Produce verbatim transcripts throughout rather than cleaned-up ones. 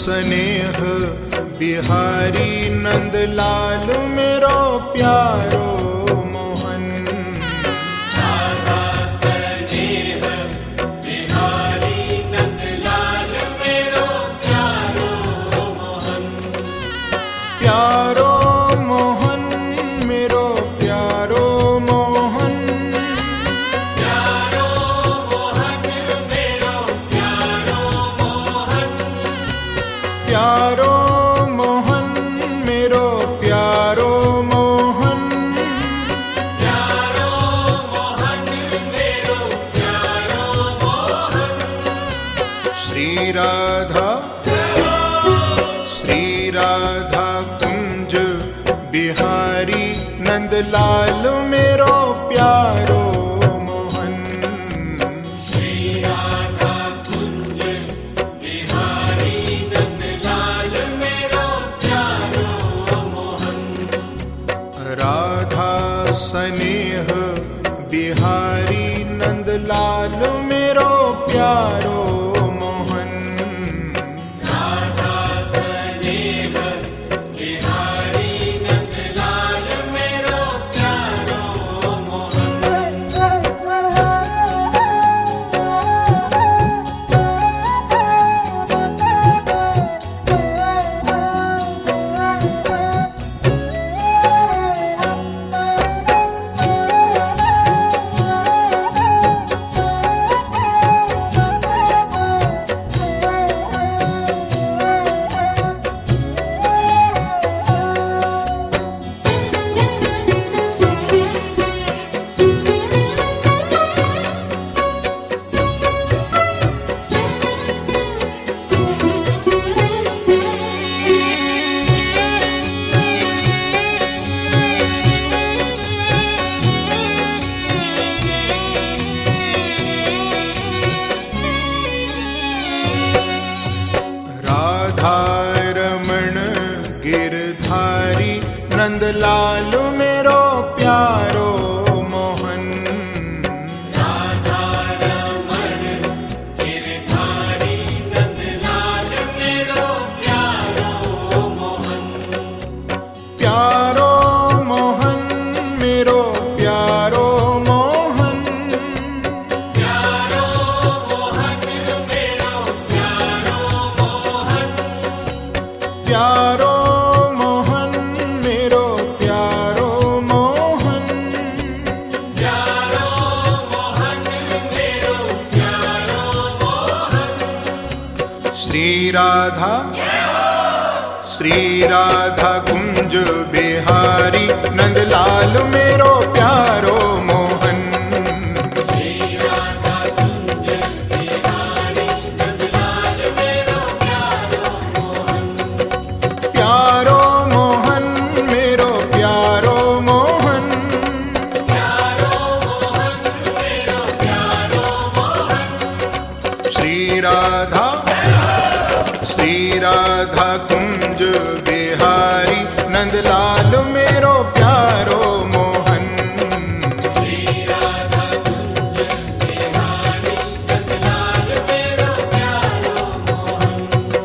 स्नेह बिहारी नंदलाल मेरो प्यारो मोहन। राधा स्नेह बिहारी नंदलाल मेरो प्यारो मोहन। प्यारो मोहन मेरो प्यारो मोहन। प्यारो मोहन मेरो प्यारो मोहन। प्यारो मोहन मेरो प्यारो मोहन। प्यारो मोहन मेरो प्यारो मोहन। श्री राधा श्री राधा कुंज बिहारी नंदलाल मेरो प्यारो मोहन। श्री राधा कुंज बिहारी नंदलाल मेरो प्यारो मोहन। राधा स्नेह बिहारी नंदलाल मेरो प्यारो मोहन। राधा स्नेह बिहारी नंदलाल मेरो प्यारो मोहन। राधारमण गिरधारी नंदलाल मेरो प्यारो मोहन। राधा रमण गिरधारी नंदलाल मेरो प्यारो मोहन। प्यारो मोहन मेरो प्यारो मोहन। प्यारो मोहन मेरो प्यारो मोहन। प्यारो मोहन मेरो प्यारो मोहन। प्यारो मोहन मेरो प्यारो मोहन। श्री राधा श्री राधा कुंज बिहारी नंदलाल मेरो प्यारो मोहन। श्री राधा कुंज बिहारी नंदलाल मेरो प्यारो मोहन। प्यारो मोहन मेरो प्यारो मोहन। प्यारो मोहन मेरो प्यारो मोहन। श्री राधा श्री राधा कुंज बिहारी नंदलाल मेरो प्यारो मोहन। श्री राधा कुंज बिहारी नंदलाल मेरो प्यारो मोहन।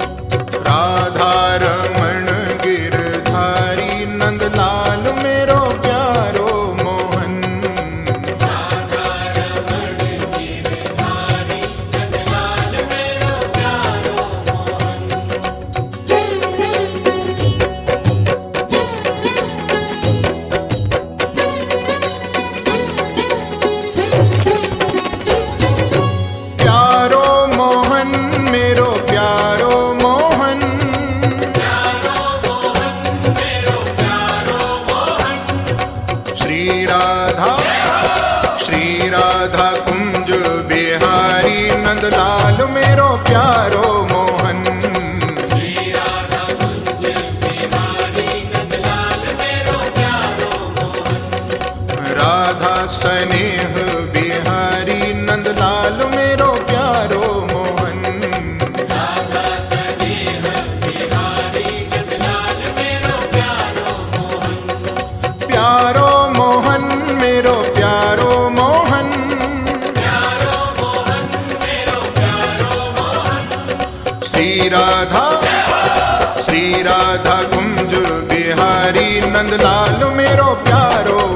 राधारमण गिरधारी नंदलाल मेरो प्यारो मोहन। राधा रमण गिरधारी नंदलाल मेरो प्यारो मोहन। प्यारो मोहन मेरो प्यारो मोहन। प्यारो मोहन मेरो प्यारो मोहन। श्री राधा श्री राधा कुंज बिहारी नंदलाल मेरो प्यारो मोहन। श्री राधा कुंज बिहारी नंदलाल मेरो प्यारो मोहन। राधा स्नेह बिहारी नंदलाल मेरो प्यारो मोहन। राधा स्नेह बिहारी नंदलाल मेरो प्यारो मोहन। प्यारो मोहन मेरो प्यारो मोहन। प्यारो मोहन मेरो प्यारो मोहन। श्री राधा बिहारी नंदलाल मेरो प्यारो